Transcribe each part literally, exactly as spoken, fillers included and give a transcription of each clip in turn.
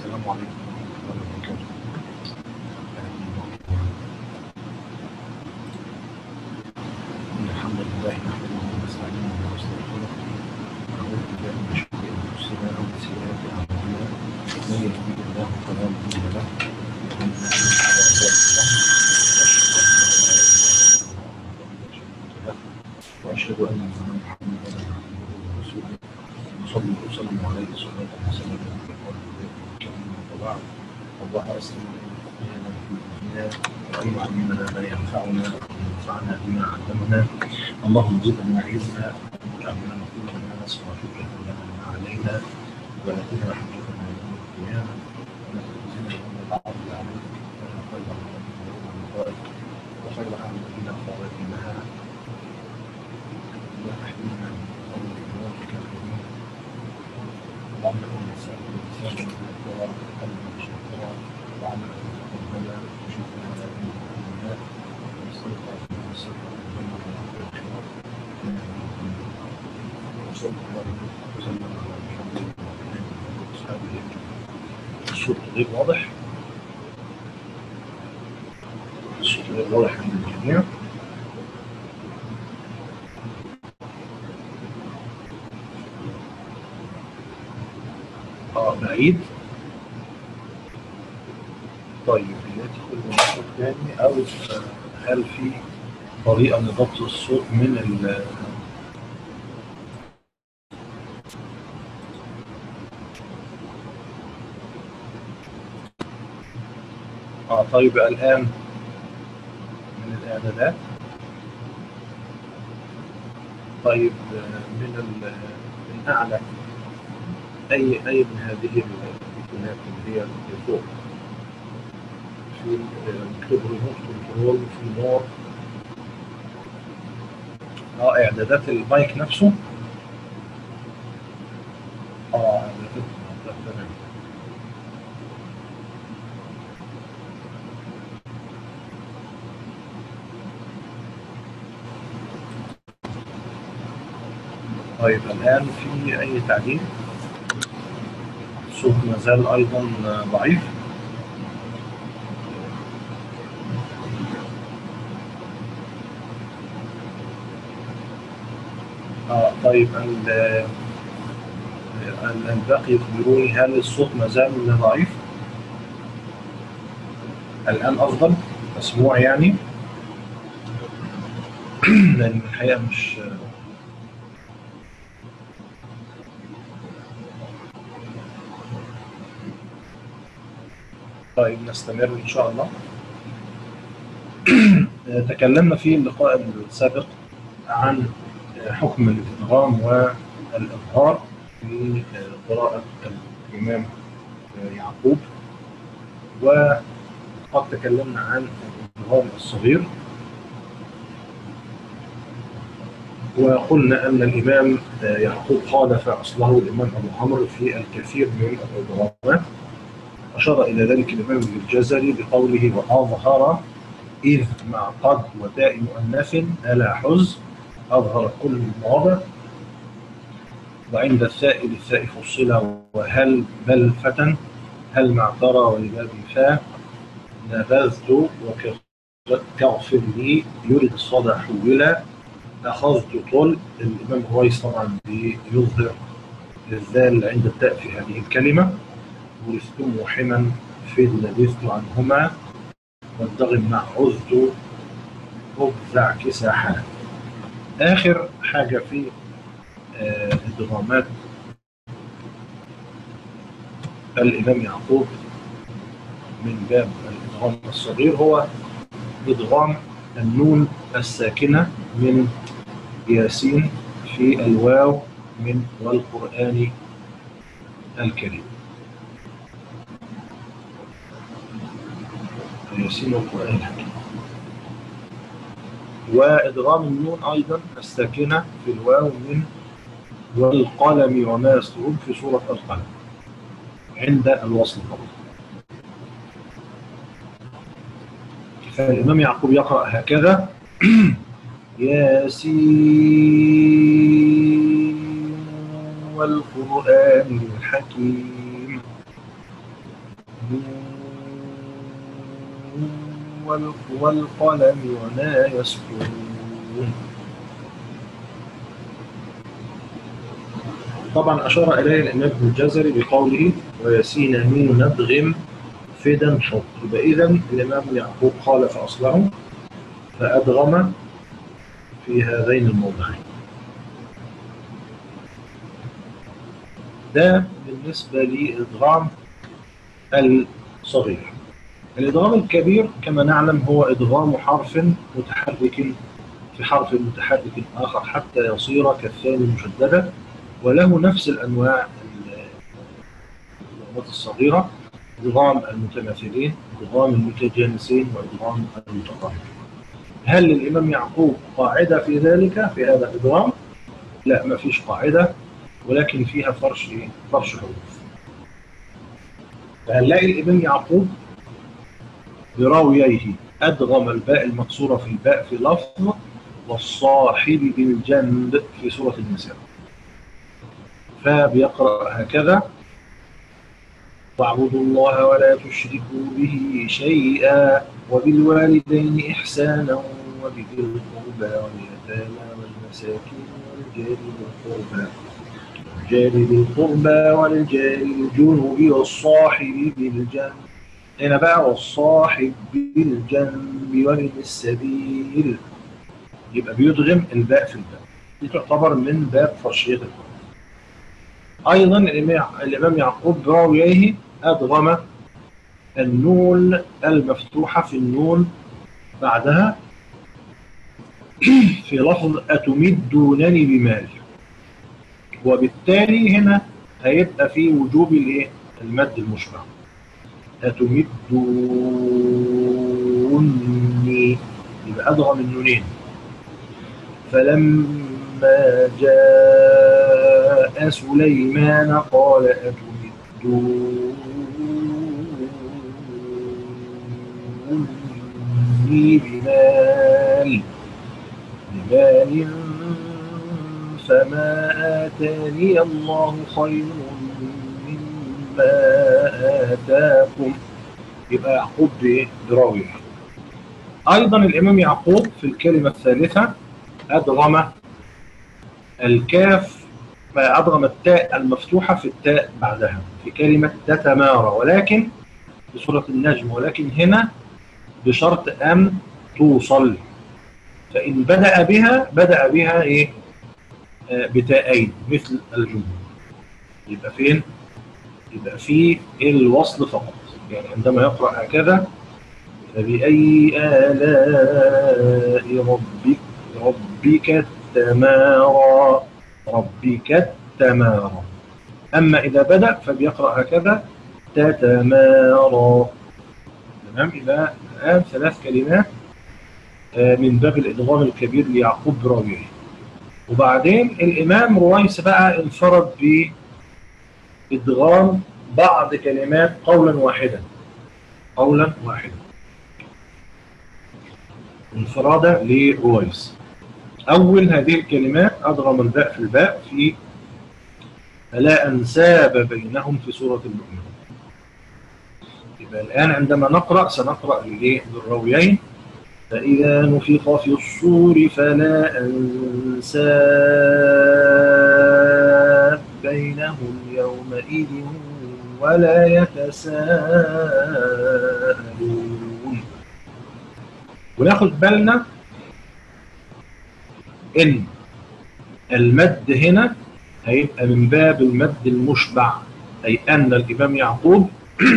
السلام عليكم ورحمة الله وبركاته. إن الحمد لله نحمده ونستعينه ونستغفره ونعوذ بالله من شرور أنفسنا ومن سيئات أعمالنا. من يهده الله فلا مضل له ومن يضلل فلا هادي له وأشهد أن محمدا عبده ورسوله صلى وسلم عليه صلاة وسلام الكريم وبعد. الله أسلم لنا في ديننا وأن يعلمنا ما ينفعنا وينفعنا بما علمنا. اللهم زدنا علما واجعلنا نقول ما نسمع فيك لنا ما علينا ولا تجعل حجتنا يوم القيامة ولا تخزنا يوم العرض عليك ولا خير من يوم اللقاء وخير أعمالنا خواتمها وأحيينا من قول قولك الكريم. اللهم إنا نسألك لسانا ذكرا وقلبا شاكرا وعملا متقبلا وشفاء من كل داء ونستغفرك من السر والجنة والآخرة وصلى الله وسلم على محمد وعلى آله وأصحابه أجمعين. الصوت غير واضح؟ الصوت غير واضح عند الجميع؟ اه بعيد. طيب يدخل من صوت تاني او هل في طريقة لضبط الصوت من ال اه طيب الآن من الإعدادات. طيب من ال من أعلى أي أي من هذه الإيقونات اللي هي فوق في مكتوب ريموت كنترول في نور اه إعدادات المايك نفسه. اه إعدادات تمام. طيب الآن في أي تعديل؟ الصوت ما زال أيضا ضعيف. آه طيب الباقي يخبروني هل الصوت ما زال ضعيف؟ الآن أفضل مسموع يعني؟ لأن الحقيقة مش طيب نستمر إن شاء الله. تكلمنا في اللقاء السابق عن حكم الإدغام والإظهار في قراءة الإمام يعقوب، وقد تكلمنا عن الإدغام الصغير وقلنا أن الإمام يعقوب خالف أصله الإمام أبو عمرو في الكثير من الإدغامات. أشار إلى ذلك الإمام ابن الجزري بقوله وأظهر إذ مع قد وتاء مؤنث ألا حز أظهر كل المواضع، وعند الثاء للثاء فصلة وهل بل فتن هل مع ترى ولباب فاء نبذت وكغفر لي يرد الصدى حولا أخذت طل. الإمام هويس طبعا بيظهر الذال عند التاء في هذه الكلمة. ورثتم وحما في لبثت عنهما والضغم مع عذت أبذع كساحا. آخر حاجة في إدغامات الإمام يعقوب من باب الإدغام الصغير هو إدغام النون الساكنة من ياسين في الواو من والقرآن الكريم. ياسين والقرآن الكريم. وإدغام النون أيضا الساكنة في الواو من والقلم وما يسطرون في سورة القلم عند الوصل طبعا. فالإمام يعقوب يقرأ هكذا ياسين والقرآن الحكيم. والقلم وما يسطرون. طبعا أشار إليه الإمام ابن الجزري بقوله ويسين نون ندغم فدا شط. يبقى إذا الإمام يعقوب خالف أصله فأدغم في هذين الموضعين. ده بالنسبة لإدغام الصغير. الإدغام الكبير كما نعلم هو إدغام حرف متحرك في حرف متحرك آخر حتى يصير كالثاني مشددا، وله نفس الأنواع الإدغامات الصغيرة: إدغام المتماثلين، إدغام المتجانسين، وإدغام المتقاربين. هل للإمام يعقوب قاعدة في ذلك في هذا الإدغام؟ لا، ما فيش قاعدة، ولكن فيها فرش إيه؟ فرش حروف. فهنلاقي الإمام يعقوب براوييه أدغم الباء المكسورة في الباء في لفظ والصاحب بالجنب في سورة النساء، فبيقرأ هكذا: واعبدوا الله ولا تشركوا به شيئا وبالوالدين إحسانا وبذي القربى واليتامى والمساكين والجار ذي القربى والجار ذي القربى والجار الجنب والصاحب بالجنب. هنا بقى والصاحب بالجنب وابن السبيل، يبقى بيدغم الباء في الباء. دي تعتبر من باب فرشية القرآن. أيضا الإمام يعقوب براويه أدغم النون المفتوحة في النون بعدها في لفظ أتمدونني بمال، وبالتالي هنا هيبقى في وجوب الايه؟ المد المشبع. أتمدوني، يبقى أدغم النونين. فلما جاء سليمان قال أتمدوني بمال بمال فما آتاني الله خير مما آتاكم. يبقى يعقوب براويه. أيضا الإمام يعقوب في الكلمة الثالثة أدغم الكاف، أدغم التاء المفتوحة في التاء بعدها في كلمة تتمارى، ولكن في سورة النجم، ولكن هنا بشرط أن توصل. فإن بدأ بها بدأ بها إيه؟ آه بتاءين مثل الجمهور. يبقى فين؟ يبقى في الوصل فقط. يعني عندما يقرأ هكذا: فبأي آلاء ربك ربك التمارى ربك التمارى. أما إذا بدأ فبيقرأ هكذا: تتمارى. تمام؟ إذا الآن ثلاث كلمات من باب الإدغام الكبير ليعقوب براويه. وبعدين الإمام رويس بقى انفرد بإدغام بعض كلمات قولا واحدا قولا واحدا انفرادة لرويس. أول هذه الكلمات أدغم الباء في الباء في فلا أنساب بينهم في سورة المؤمنون. يبقى الآن عندما نقرأ سنقرأ للراويين: فإذا نفخ في الصور فلا أنساب بينهم يومئذ ولا يتساءلون. وناخد بالنا إن المد هنا هيبقى من باب المد المشبع، أي أن الإمام يعقوب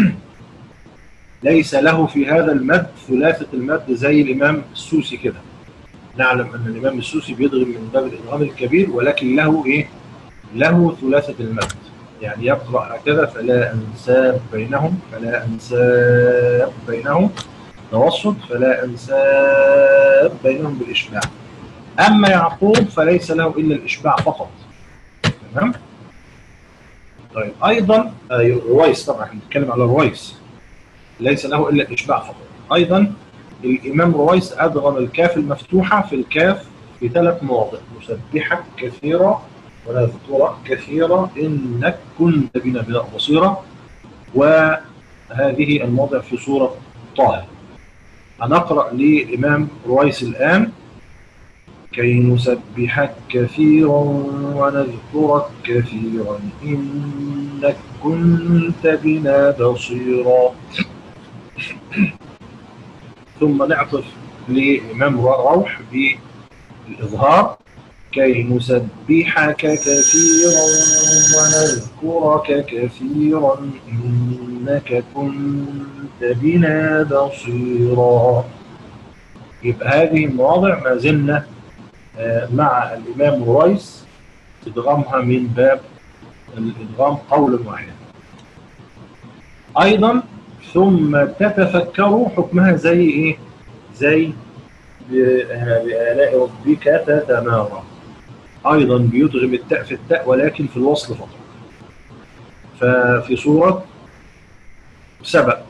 ليس له في هذا المد ثلاثة المد زي الإمام السوسي كده. نعلم أن الإمام السوسي بيدغم من باب الإدغام الكبير، ولكن له إيه؟ له ثلاثة المد. يعني يقرأ هكذا: فلا أنساب بينهم فلا أنساب بينهم توسط فلا أنساب بينهم بالإشباع. أما يعقوب فليس له إلا الإشباع فقط. تمام؟ طيب أيضا رويس، طبعا احنا بنتكلم على رويس، ليس له إلا الإشباع فقط. أيضا الإمام رويس أدغم الكاف المفتوحة في الكاف في ثلاث مواضع: مسبحة كثيرة ونذكرة كثيرة إنك كنت بنا بصيرة، هذه المواضع في سورة طه. هنقرأ للإمام رويس الآن: كي نسبحك كثيرا ونذكرك كثيرا إنك كنت بنا بصيرا. ثم نعطف لإمام روح بالإظهار: كي نسبحك كثيرا ونذكرك كثيرا إنك كنت بنا بصيرا. يبقى هذه المواضع ما زلنا مع الإمام رويس ادغامها من باب الادغام قولا واحدا. أيضا ثم تتفكروا حكمها زي إيه؟ زي بآلاء ربك تتمارى. أيضا بيدغم التاء في التاء ولكن في الوصل فقط. ففي سورة سبأ: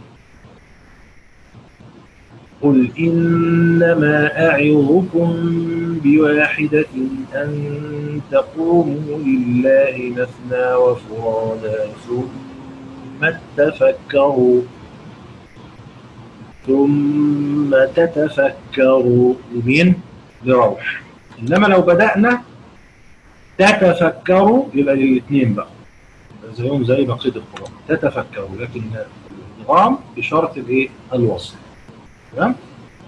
قل إنما أعظكم بواحدة أن تقوموا لله مثنى وفرادا ثم تتفكروا ثم تتفكروا لمين؟ لروح. إنما لو بدأنا تتفكروا يبقى للاثنين بقى زيهم زي بقية القرآن تتفكروا، لكن الادغام بشرط الايه؟ الوصل. تمام؟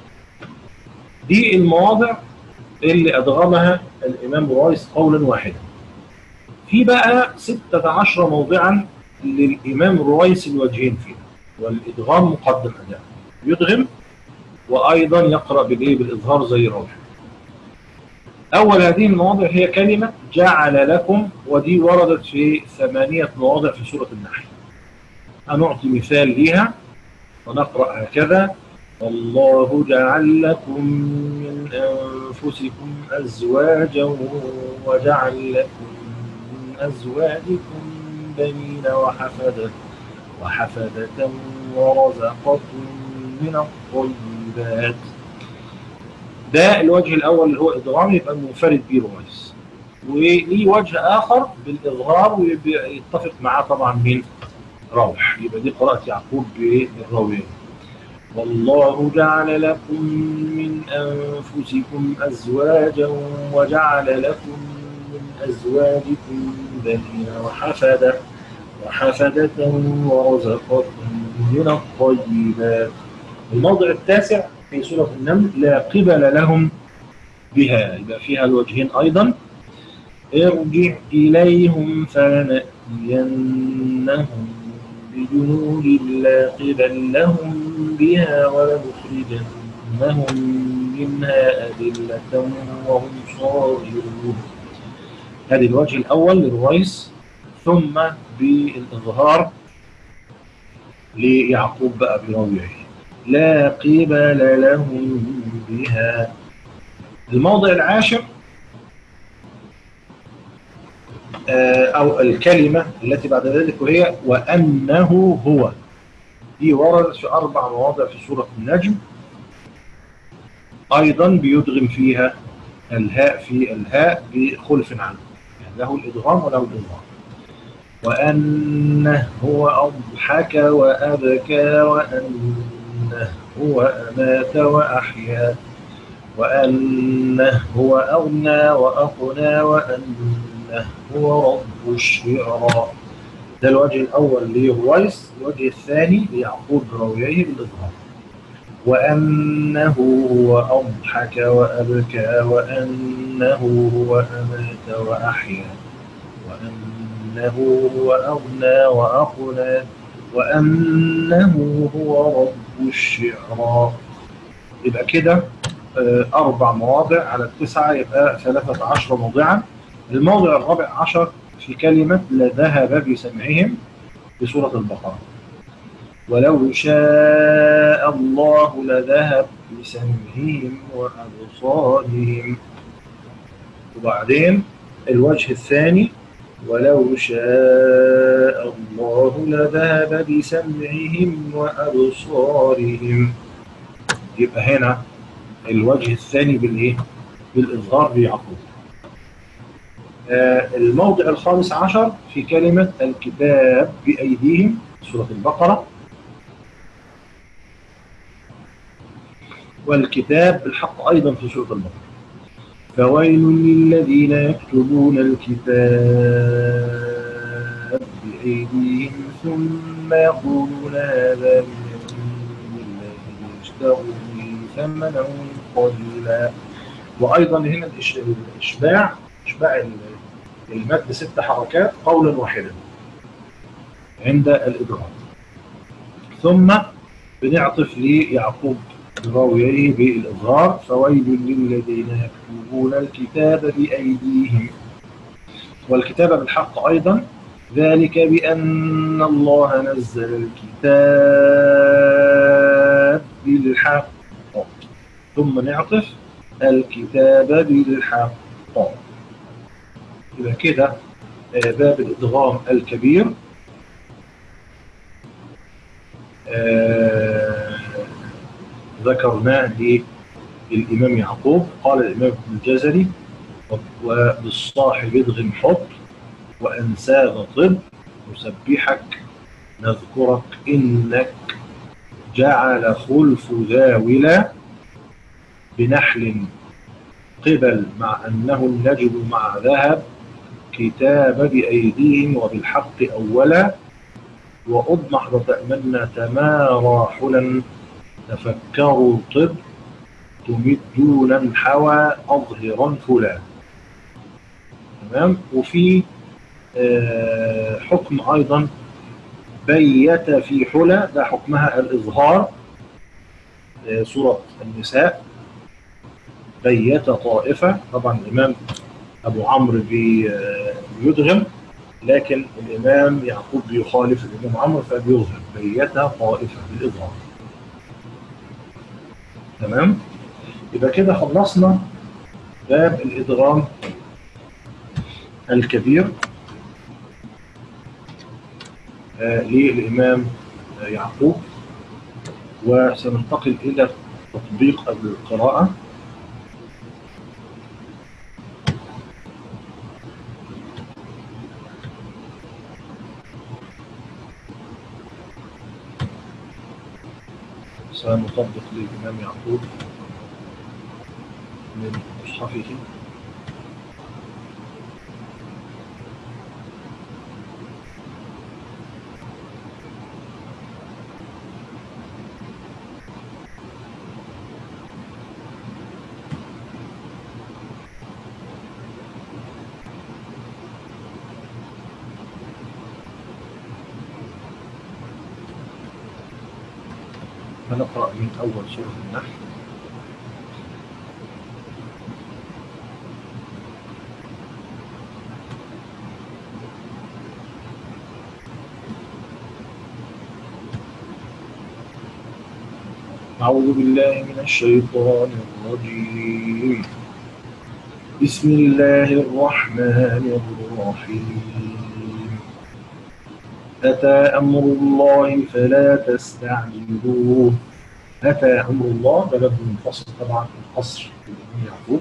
دي المواضع اللي أدغمها الإمام رويس قولا واحدا. في بقى ستة عشر موضعا للإمام رويس الوجهين فيها، والإدغام مقدم أداء يدغم وأيضا يقرأ بالإيه؟ بالإظهار زي روح. أول هذه المواضع هي كلمة جعل لكم، ودي وردت في ثمانية مواضع في سورة النحل. هنعطي مثال ليها ونقرأ هكذا: الله جعل لكم من أنفسكم أزواجا وجعل لكم من أزواجكم بنين وحفدة وحفدة ورزقكم من الطيبات. ده الوجه الأول اللي هو إدغام، يبقى منفرد به رويس. وليه وجه آخر بالإظهار ويتفق معاه طبعا من روح، يبقى دي قراءة يعقوب بالراوية: والله جعل لكم من أنفسكم أزواجا وجعل لكم من أزواجكم بنين وحفدة وحفدة ورزقكم من الطيبات. الموضع التاسع في سورة النمل: لا قبل لهم بها، يبقى فيها الوجهين أيضا: ارجع إليهم فلنأتينهم بجنود لا قبل لهم بها ولنخرجنهم منها أذلة وهم صاغرون. هذا الوجه الأول لرويس. ثم بالإظهار ليعقوب بقى براويه: لا قبل لهم بها. الموضع العاشر أو الكلمة التي بعد ذلك وهي وأنه هو، دي وردت في أربع مواضع في سورة النجم. أيضا بيدغم فيها الهاء في الهاء بخلف عنه، يعني له الإدغام وله الإظهار. وأنه هو أضحك وأبكى وأنه هو أمات وأحيا وأنه هو أغنى وأقنى وأنه هو رب الشعرى. ده الوجه الأول لرويس. الوجه الثاني ليعقوب براويه بالإظهار: وأنه هو أضحك وأبكى وأنه هو أمات وأحيا وأنه هو أغنى وأقنى وأنه هو رب الشعرى. يبقى كده أربع مواضع على التسعة، يبقى ثلاثة عشر موضعا. الموضع الرابع عشر في كلمة لذهب بسمعهم في سورة البقرة: ولو شاء الله لذهب بسمعهم وأبصارهم. وبعدين الوجه الثاني: ولو شاء الله لذهب بسمعهم وأبصارهم. يبقى هنا الوجه الثاني بالايه؟ بالإظهار بيعقوب. آه الموضع الخامس عشر في كلمة الكتاب بأيديهم سورة البقرة: والكتاب بالحق أيضا في سورة البقرة. فويل للذين يكتبون الكتاب بأيديهم ثم يقولون هذا من عند الله ليشتروا به ثمنا قليلا. وأيضا هنا الإشباع إشباع المد ست حركات قولا واحدا عند الإدغام. ثم بنعطف ليعقوب براويه بالإظهار فويل للذين يكتبون الكتاب بأيديهم. والكتاب بالحق أيضا ذلك بأن الله نزل الكتاب بالحق ثم نعطف الكتاب بالحق. إذا كده باب الإدغام الكبير آه ذكرناه للإمام يعقوب. قال الإمام ابن الجزري وبالصاحب ادغم حط وأنساغ طب نسبحك نذكرك إنك جعل خلف ذاولا بنحل قبل مع أنه النجم مع ذهب كتاب بأيديهم وبالحق أولا وأضمح وتأمنا تمارى حلا تفكروا طب تمدون حوى أظهرا فلا. تمام. وفي آه حكم أيضا بيت في حلا ده حكمها الإظهار آه سورة النساء بيت طائفة. طبعا الإمام أبو عمرو بيدغم لكن الإمام يعقوب بيخالف الإمام عمرو فبيظهر بيت طائفة بالإظهار. تمام. يبقى كده خلصنا باب الإدغام الكبير آه للإمام آه يعقوب. وسننتقل إلى تطبيق القراءة. سنطبق للإمام يعقوب من مصحفه. هنقرأ من أول سورة النحل. أعوذ بالله من الشيطان الرجيم. بسم الله الرحمن الرحيم. أتى أمر الله فلا تستعجلوه. أتى أمر الله ده لفظ منفصل طبعا في القصر للإمام يعقوب.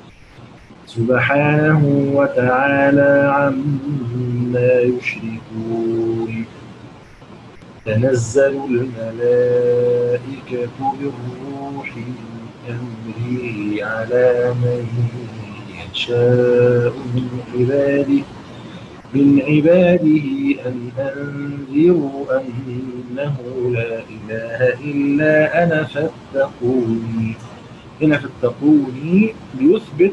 سبحانه وتعالى عما يشركون. تنزل الملائكة بالروح من أمره على من يشاء من عباده من عباده أن أنذروا أنه لا إله إلا أنا فاتقوني. هنا فاتقوني ليثبت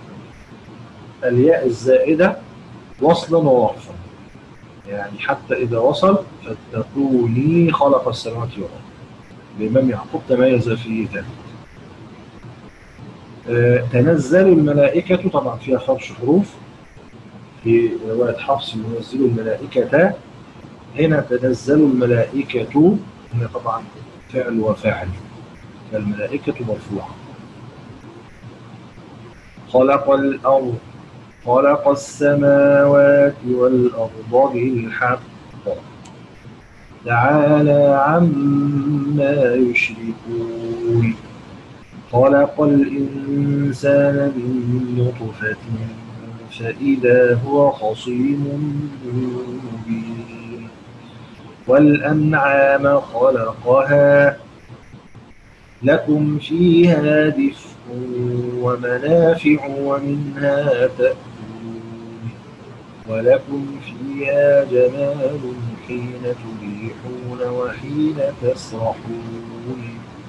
الياء الزائدة وصلا ووقفا. يعني حتى إذا وصل فاتقوني خلق السماوات والأرض. الإمام يعقوب تميز في ذلك. آه تنزل الملائكة طبعا فيها خمس حروف. في رواية حفص ينزل الملائكة. هنا تنزل الملائكة هنا طبعا فعل وفاعل فالملائكة مرفوعة. خلق الأرض خلق السماوات والأرض بالحق تعالى عما يشركون. خلق الإنسان من نطفة فإذا هو خصيم مبين. والأنعام خلقها لكم فيها دفء ومنافع ومنها تأكلون ولكم فيها جمال حين تريحون وحين تسرحون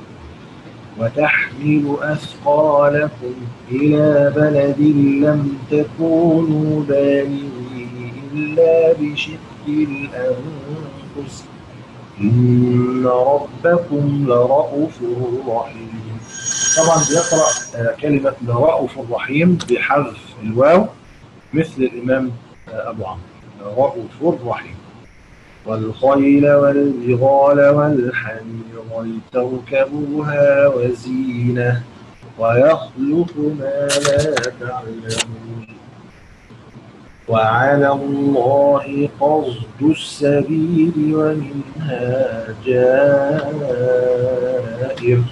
وتحمل أثقالكم إلى بلد لم تكونوا بالغيه إلا بشق الأنفس إن ربكم لرؤوف رحيم. طبعا بيقرأ كلمة لرؤوف رحيم بحذف الواو مثل الإمام أبو عمرو لرؤوف رحيم. والخيل والبغال والحمير لتركبوها وزينة ويخلق ما لا تعلمون وعلى الله قصد السبيل ومنها جائر.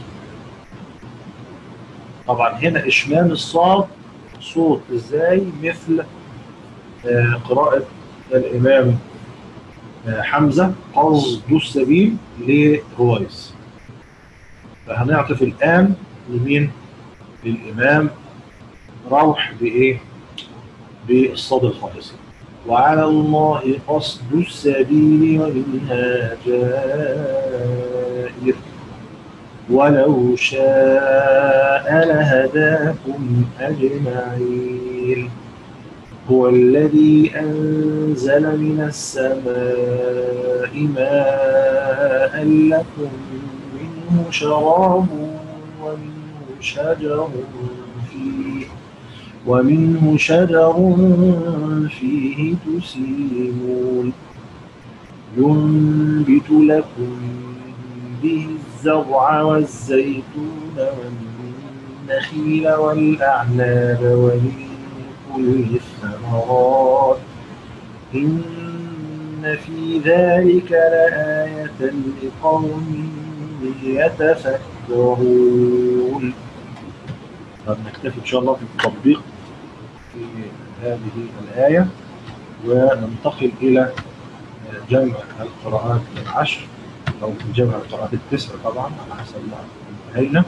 طبعا هنا إشمام الصاد صوت ازاي مثل قراءة الإمام حمزة قصد السبيل لرويس. فهنعطف الآن لمين؟ للإمام روح بإيه؟ بالصاد الخالصي. وعلى الله قصد السبيل ومنها جائر ولو شاء لهداكم أجمعين هو الذي أنزل من السماء ماء لكم منه شراب ومنه شجر فيه ومنه شجر فيه تسيمون ينبت لكم به الزرع والزيتون والنخيل والأعناب ومن كل الثمرات إن في ذلك لآية لقوم يتفكرون. طب نكتفي إن شاء الله في التطبيق في هذه الآية وننتقل إلى جمع القراءات العشر أو جمع القراءات التسع طبعا على حسب ما انتهينا.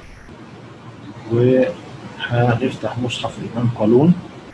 وهنفتح مصحف الإمام قالون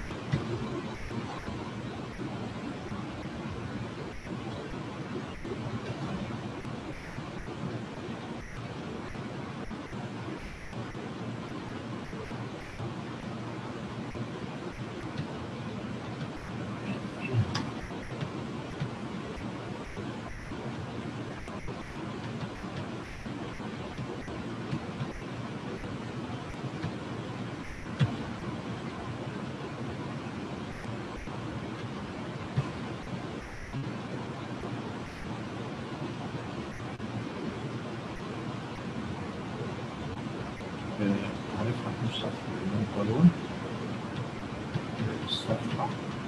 هنفتح مصحف الإمام قالون الصفحة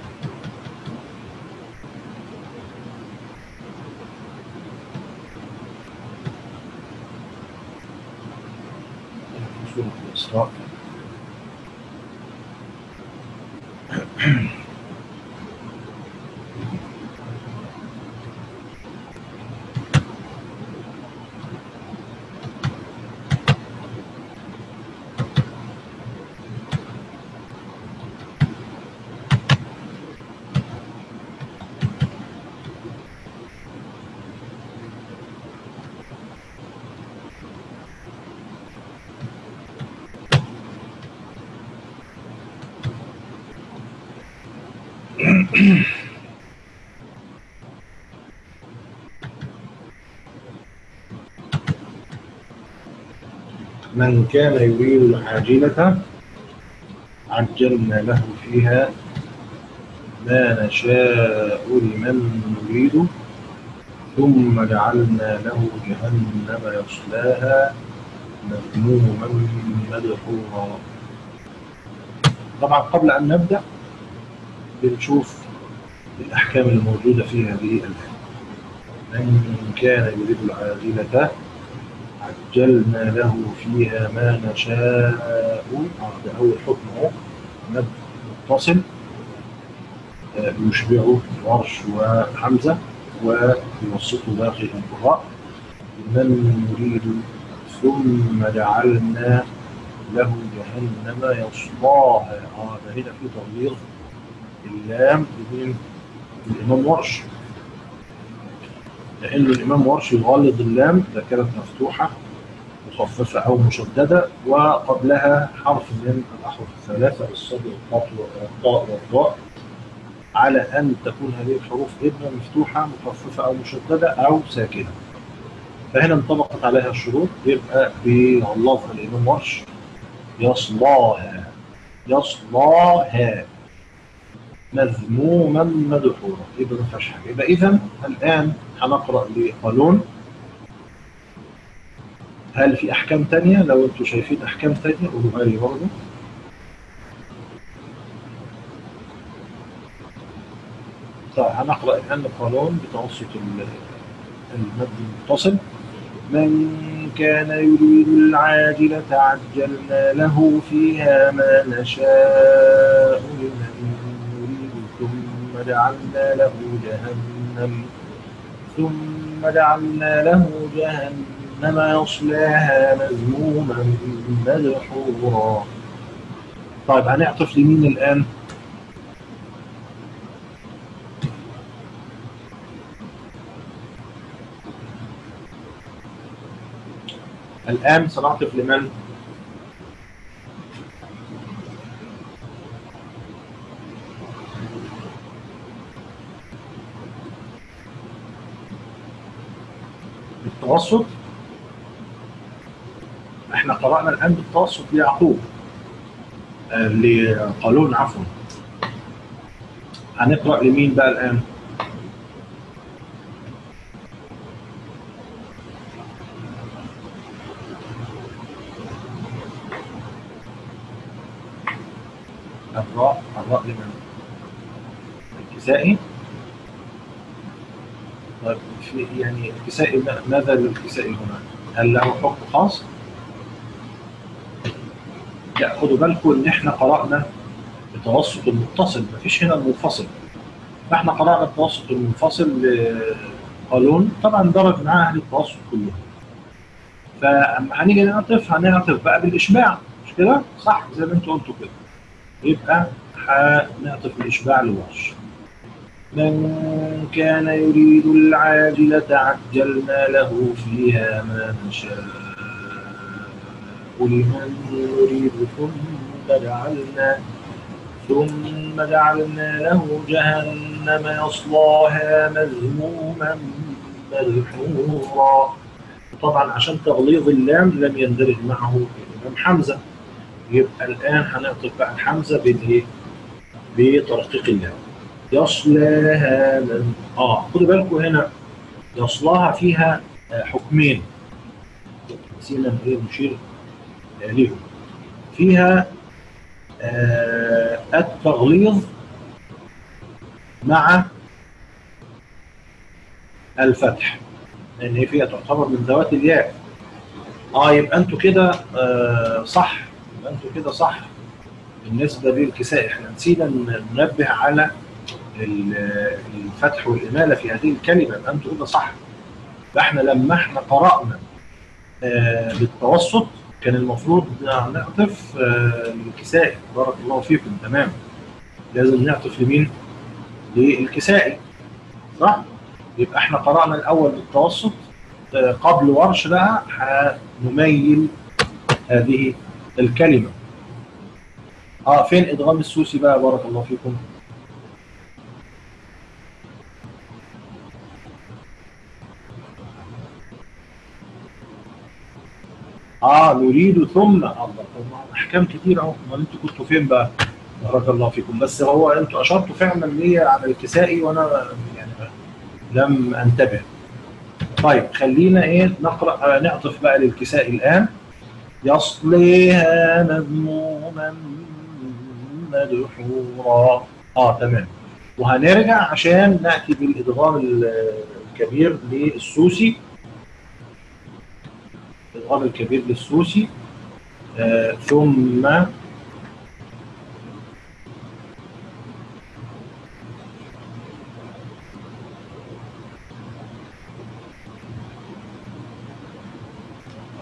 في سورة الإسراء. من كان يريد العاجلة عجلنا له فيها ما نشاء لمن نريد ثم جعلنا له جهنم يصلاها مذموما مدحورا. طبعا قبل أن نبدأ بنشوف الأحكام الموجودة في هذه الآية. من كان يريد العاجلة عجلنا له فيها ما نشاء. ده أول حكم اهو مد متصل يشبعه ورش وحمزة ويوسطه باقي القراء. من يريد ثم جعلنا له جهنم يصلاها. اه ده هنا في تغليظ اللام لمين؟ الإمام ورش، لأن الإمام ورش يغلظ اللام إذا كانت مفتوحة مخففة أو مشددة وقبلها حرف من الأحرف الثلاثة الصاد والطاء والضاء، على أن تكون هذه الحروف إما مفتوحة مخففة أو مشددة أو ساكنة. فهنا انطبقت عليها الشروط، يبقى بيغلظها الإمام ورش يصلاها يصلاها مذموما مدحورا، يبقى ما فيهاش حاجة. يبقى إذا الآن هنقرأ لقانون. هل في أحكام تانية؟ لو أنتم شايفين أحكام تانية قولوها لي برضه. طيب هنقرأ الآن القانون بتوسط المد المتصل. من كان يريد العاجلة عجلنا له فيها ما نشاء لمن نريد ثم جعلنا له جهنم ثم جعلنا له جهنم يصلاها مذموما مدحورا. طيب هنعطف لمين الآن؟ الآن سنعطف لمن؟ بالتوسط. احنا قرأنا الآن بالتوسط ليعقوب آه لقالون عفوا. هنقرأ لمين بقى الآن؟ الراء الراء لمن؟ الكسائي. طيب في يعني الكسائي ماذا للكسائي هنا؟ هل له حكم خاص؟ لا خدوا بالكم ان احنا قرأنا التوسط المتصل، مفيش هنا المنفصل. فاحنا قرأنا التوسط المنفصل لقالون، طبعا درج معاه اهل التوسط كلهم. فاما هنيجي نعطف هنعطف بقى بالاشباع، مش كده؟ صح زي ما انتوا قلتوا كده. يبقى هنعطف الاشباع لورش. من كان يريد العاجلة عجلنا له فيها ما نشاء لمن نريد ثم جعلنا ثم جعلنا له جهنم يصلاها مذموما مدحورا. طبعا عشان تغليظ اللام لم يندرج معه الإمام حمزة، يبقى الآن هنعطف بقى الحمزة بالايه؟ بترقيق اللام. يصلاها من اه خدوا بالكم هنا يصلاها فيها آه حكمين نسينا ايه نشير ليهم. فيها آه التغليظ مع الفتح، لان هي فيها تعتبر من ذوات الياء. اه يبقى انتوا كده آه صح، يبقى انتوا كده صح بالنسبه للكساء. احنا نسينا ننبه على الفتح والإمالة في هذه الكلمة، يبقى انتوا كده صح. فاحنا لما احنا قرأنا آه بالتوسط كان المفروض نعطف آه للكسائي. بارك الله فيكم. تمام، لازم نعطف لمين؟ للكسائي، صح؟ يبقى احنا قرأنا الأول بالتوسط آه قبل ورش بقى هنميل هذه الكلمة. اه فين إدغام السوسي بقى؟ بارك الله فيكم. اه نريد ثم الله. احكام كتير اهو. امال انتوا كنتوا فين بقى؟ بارك الله فيكم. بس هو انتوا اشرتوا فعلا ليا على الكسائي وانا يعني لم انتبه. طيب خلينا ايه نقرا آه نعطف بقى للكسائي الان. يصليها مذموما مدحورا. اه تمام. وهنرجع عشان ناتي بالادغام الكبير للسوسي. الادغام الكبير للسوسي آه ثم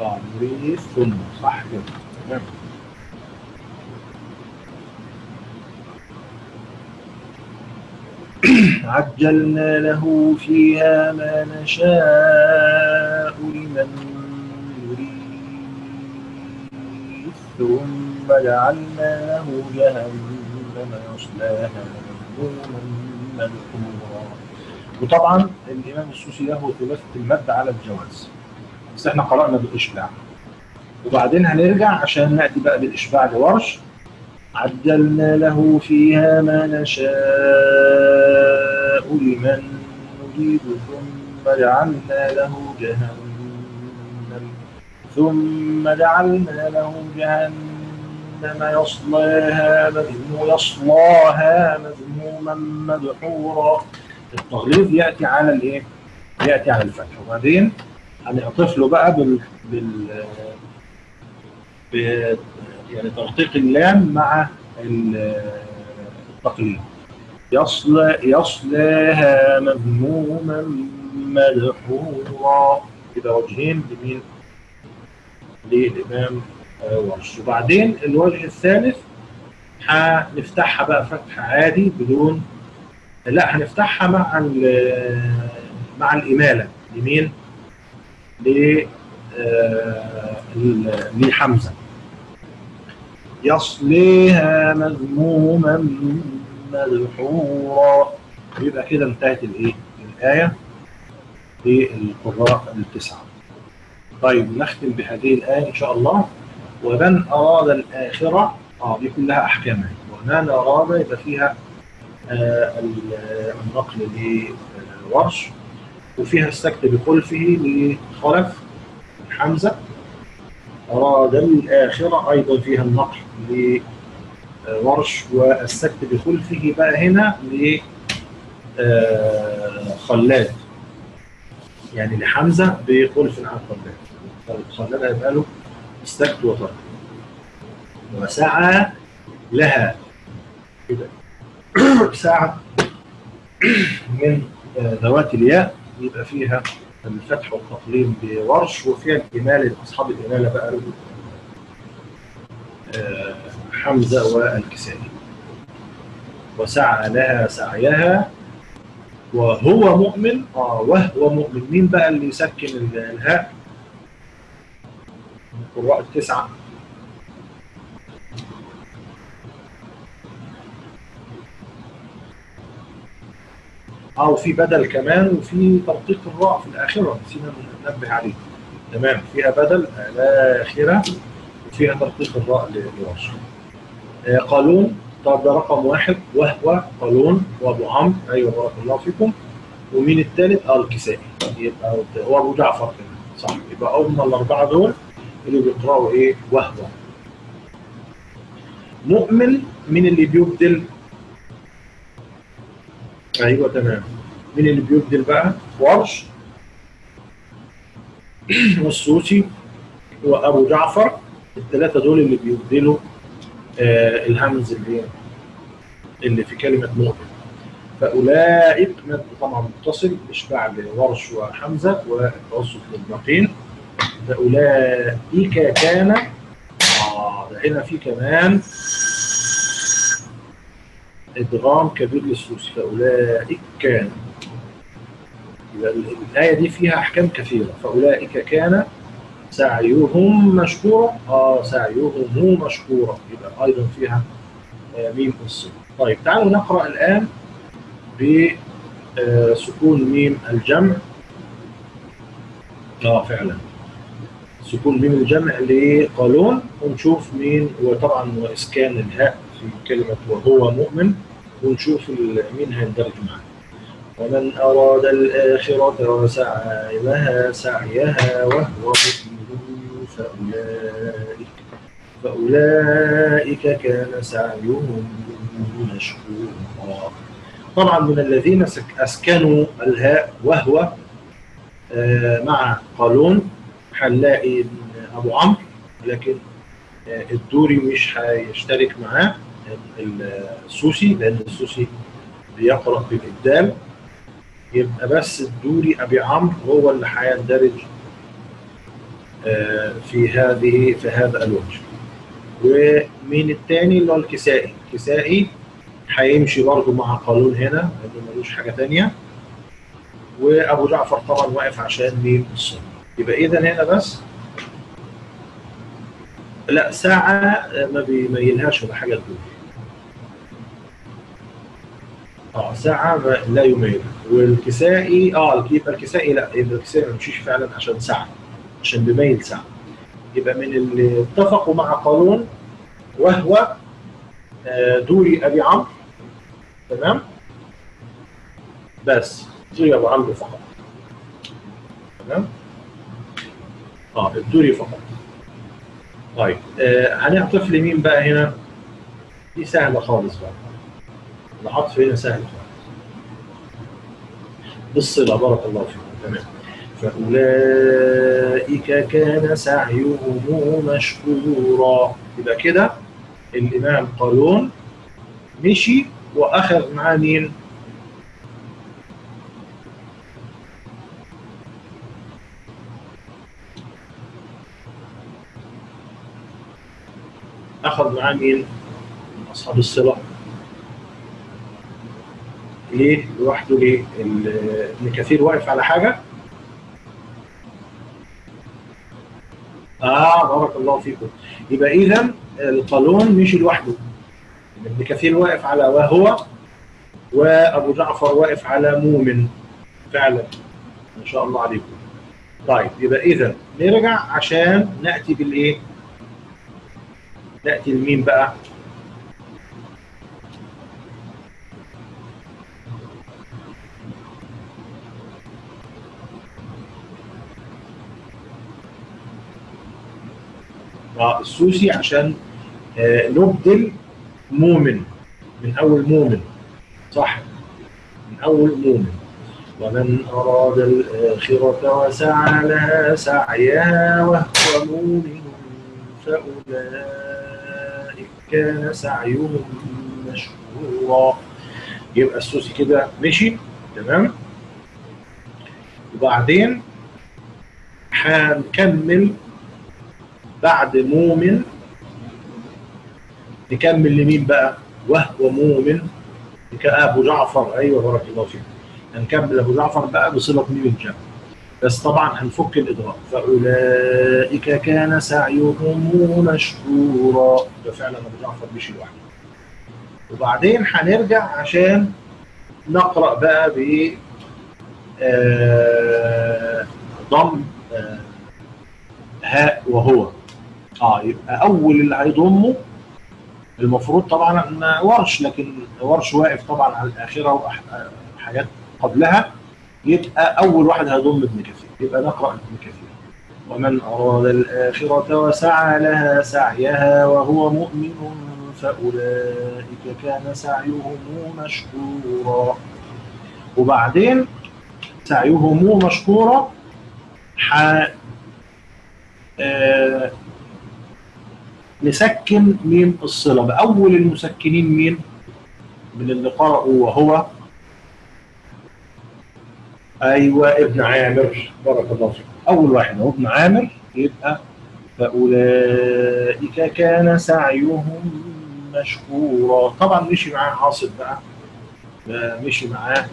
اه نريد ثم صح كده تمام. عجلنا له فيها ما نشاء لمن نريد ثم جعلنا له جهنم يصلاها مذموما مدحورا. وطبعا الامام السوسي له ثلاثه المد على الجواز، بس احنا قرانا بالاشباع وبعدين هنرجع عشان ناتي بقى بالاشباع لورش. عجلنا له فيها ما نشاء لمن نريد ثم جعلنا له جهنم ثم جعلنا له جهنم يصلاها مذموما يصلاها مذموما مدحورا. التغليظ ياتي على الايه؟ ياتي على الفتح، وبعدين هنعطف له بقى بال بال ب... يعني ترقيق اللام مع التقليد. يصلى يصلاها مذموما مدحورا. كده وجهين لمين؟ للإمام ورش. وبعدين الوجه الثالث هنفتحها بقى فتح عادي بدون، لا هنفتحها مع مع الإمالة. لمين؟ لحمزة. يصليها مذموما مدحورا. يبقى كده انتهت الايه؟ الآية للقراء التسعة. طيب نختم بهذه الآية إن شاء الله. ومن أراد الآخرة، اه دي كلها أحكام. ومن أراد يبقى فيها آه النقل لورش، وفيها السكت بخلفه لخلف حمزة. أراد الآخرة أيضا فيها النقل لورش، والسكت بخلفه بقى هنا لخلاد، يعني لحمزة بخلف عن خلاد. خلاد هيبقى له السكت وترك. وسعى لها كده سعى من ذوات الياء يبقى فيها الفتح والتقليل بورش، وفيها الإمالة أصحاب الإمالة بقى حمزة والكسائي. وسعى لها سعيها وهو مؤمن. اه وهو مؤمن. مين بقى اللي يسكن الهاء؟ القراء التسعة. اه وفي بدل كمان، وفي ترقيق الراء في الآخرة نسينا ننبه عليه. تمام، فيها بدل الآخرة وفيها ترقيق الراء لورش. آه قالون. طب ده رقم واحد، وهو قالون وابو عمرو. ايوه بارك الله فيكم. ومين الثالث؟ اه الكسائي. يبقى هو ابو جعفر كمان صح. يبقى هم الاربعه دول اللي بيقراوا ايه؟ وهو. مؤمن مين اللي بيبدل؟ ايوه تمام. مين اللي بيبدل بقى؟ ورش والسوسي وابو جعفر. الثلاثه دول اللي بيبدلوا آه الهمز اللي اللي في كلمه مؤمن. فاولئك مد طبعا متصل اشباع لورش وحمزه والتوسط للباقين. فاولئك كان اه ده هنا في كمان ادغام كبير للسوسي. فاولئك كان. يبقى الايه دي فيها احكام كثيره. فاولئك كان سعيهم مشكورا. اه سعيهم مشكورا. يبقى ايضا فيها آه ميم الصله. طيب تعالوا نقرا الان بسكون ميم الجمع. اه فعلا سكون ميم الجمع لقالون، ونشوف مين. وطبعا واسكان الهاء في كلمه وهو مؤمن، ونشوف مين هيندرج معاه. ومن أراد الآخرة وسعى لها سعيها وهو مؤمن فأولئك فأولئك كان سعيهم مشكورا. طبعا من الذين أسكنوا الهاء وهو آه مع قالون هنلاقي أبو عمرو، لكن آه الدوري مش هيشترك معاه السوسي، لأن السوسي بيقرأ بالإبدال. يبقى بس الدوري أبي عمرو هو اللي هيندرج في هذه في هذا الوجه. ومين الثاني اللي هو الكسائي؟ الكسائي هيمشي برضه مع قالون هنا لانه ملوش حاجه ثانيه. وابو جعفر طبعا واقف عشان ميم الصاد. يبقى اذا هنا بس لا ساعه ما بيميلهاش ولا حاجه تقول. اه ساعه لا يميلها. والكسائي اه يبقى الكسائي لا يبقى الكسائي ما يمشيش فعلا عشان ساعه، عشان بيميل ساعه. يبقى من اللي اتفقوا مع قانون وهو دوري ابي عمرو. تمام؟ بس دوري ابو عمرو فقط. تمام؟ اه الدوري فقط. طيب آه هنعطف لمين بقى هنا؟ دي سهله خالص بقى. العطف هنا سهل خالص. بالصله بارك الله فيكم. تمام. فأولئك كان سعيهم مشكورا. يبقى كده الإمام قالون مشي وأخذ معاه مين؟ أخذ معاه مين؟ من أصحاب الصلة. ليه؟ لوحده ليه؟ ابن كثير واقف على حاجة؟ آه بارك الله فيكم. يبقى إذا القالون مشي لوحده. ابن كثير واقف على وهو، وأبو جعفر واقف على مؤمن. فعلا ما شاء الله عليكم. طيب يبقى إذا نرجع عشان نأتي بالإيه؟ نأتي لمين بقى؟ آه السوسي عشان آه نبدل مؤمن من أول مؤمن. صح؟ من أول مؤمن. ومن أراد الآخرة وسعى لها سعيها وهو مؤمن فأولئك كان سعيهم مشكورا. يبقى السوسي كده مشي. تمام. وبعدين هنكمل بعد مؤمن. نكمل لمين بقى؟ وهو مؤمن أبو جعفر. أيوه بارك الله فيك. هنكمل أبو جعفر بقى بصلة ميم الجمع. بس طبعا هنفك الإضراب. فأولئك كان سعيهم مشكورا. ده فعلا أبو جعفر مشي لوحده. وبعدين هنرجع عشان نقرأ بقى ب آه ضم آه هاء وهو. اه يبقى أول اللي هيضمه المفروض طبعا ورش، لكن ورش واقف طبعا على الآخرة وحاجات قبلها. يبقى أول واحد هيضم ابن كثير. يبقى نقرأ ابن كثير. ومن أراد الآخرة وسعى لها سعيها وهو مؤمن فأولئك كان سعيهم مشكورا. وبعدين سعيهم مشكورا ح آه... نسكن ميم الصلة. بأول المسكنين مين؟ من اللي قرأوا وهو أيوة ابن عامر. بارك الله فيكم. أول واحد هو ابن عامر. يبقى فأولئك كان سعيهم مشكورا. طبعا مشي معاه عاصم بقى. مشي معاه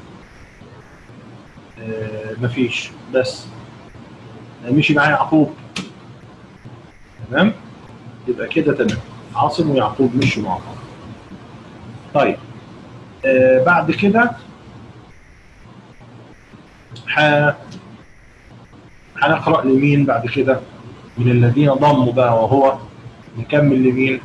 آه مفيش بس مشي معاه يعقوب. تمام. يبقى كده تمام. عاصم ويعقوب مشوا مع بعض. طيب آه بعد كده ح... هنقرأ لمين بعد كده؟ من الذين ضموا بقى وهو. نكمل لمين؟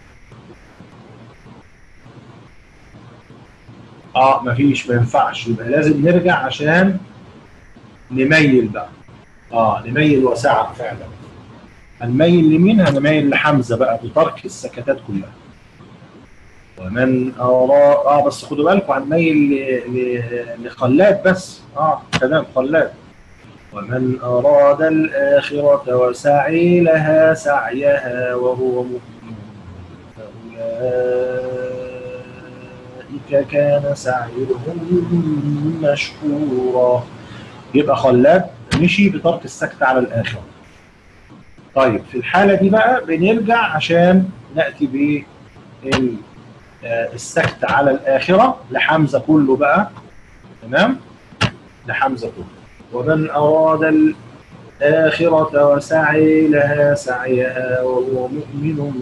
اه مفيش ما ينفعش. يبقى لازم نرجع عشان نميل بقى. اه نميل وسعة فعلا. هنميل لمين؟ هنميل لحمزة بقى بترك السكتات كلها. ومن أراد اه بس خدوا بالكم هنميل ل... لخلاد بس. اه تمام خلاد. ومن أراد الآخرة وسعي لها سعيها وهو مؤمن فأولئك كان سعيهم مشكورا. يبقى خلاد مشي بترك السكت على الآخرة. طيب في الحالة دي بقى بنرجع عشان نأتي ب السكت على الآخرة لحمزة كله بقى، تمام؟ لحمزة كله. ومن أراد الآخرة وسعي لها سعيها وهو مؤمن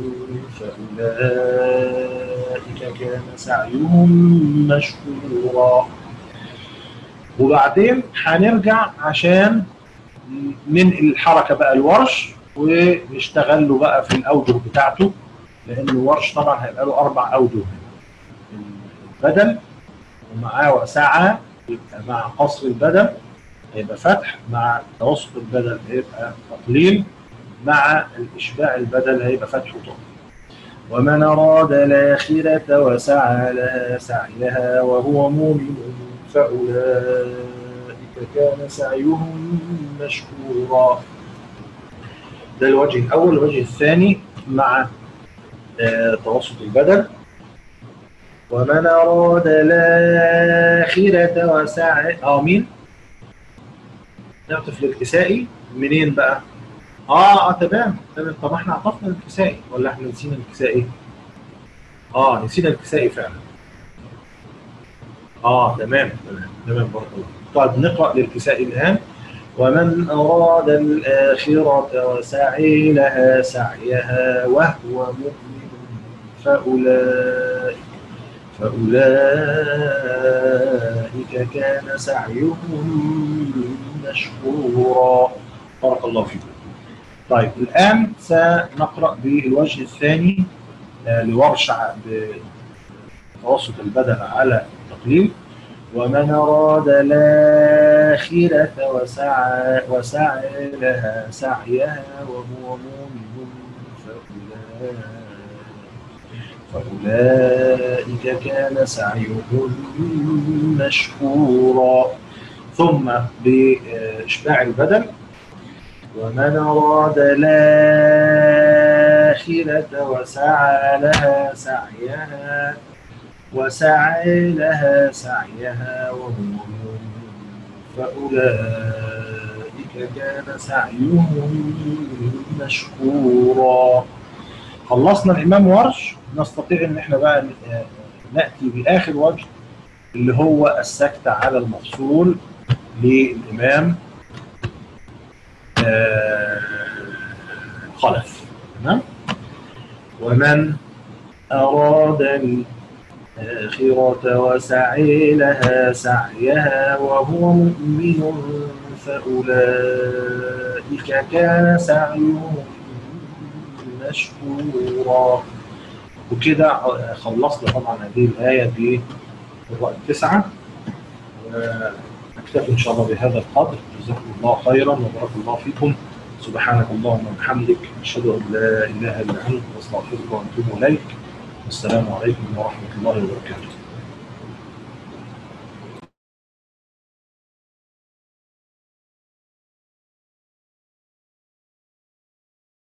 فأولئك كان سعيهم مشكورا. وبعدين هنرجع عشان ننقل الحركة بقى الورش ونشتغل له بقى في الأوجه بتاعته، لأن الورش طبعا هيبقى له أربع أوجه: البدل ومعاه وسعى يبقى مع قصر البدل هيبقى فتح، مع توسط البدل هيبقى تقليل، مع الإشباع البدل هيبقى فتح وطول. ومن أراد الآخرة وسعى لها سعيها وهو مؤمن فأولئك كان سعيهم مشكورا. ده الوجه الأول. الوجه الثاني مع آه توسط البدل: ومن أراد الآخرة وسعى اه مين؟ نعطف الكسائي منين بقى؟ اه اه تمام تمام. طب احنا عطفنا الكسائي ولا احنا نسينا الكسائي؟ اه نسينا الكسائي فعلا. اه تمام تمام تمام بارك الله. طيب نقرأ للكسائي الآن: ومن أراد الآخرة وسعي لها سعيها وهو مؤمن فأولئك فأولئك كان سعيهم مشكورا. بارك الله فيكم. طيب الآن سنقرأ بالوجه الثاني لورش بتوسط البدل على التقليل: ومن أراد الآخرة وسعى وسعى لها سعيها وهو مؤمن فأولئك كان سعيهم مشكورا. ثم بإشباع البدل: ومن أراد الآخرة وسعى لها سعيها وسعى لها سعيها وهو مؤمن فأولئك كان سعيهم مشكورا. خلصنا الإمام ورش. نستطيع إن إحنا بقى نأتي بآخر وجه اللي هو السكت على المفصول للإمام خلف. تمام. ومن أراد الآخرة وسعي لها سعيها وهو مؤمن فأولئك كان سعيهم مشكورا. وكده خلصنا طبعا هذه الآية بالرقم تسعة. ونكتفي إن شاء الله بهذا القدر. جزاكم الله خيرا وبارك الله فيكم. سبحانك اللهم وبحمدك أشهد أن لا إله إلا أنت أستغفرك وأتوب إليك. والسلام عليكم ورحمة الله وبركاته.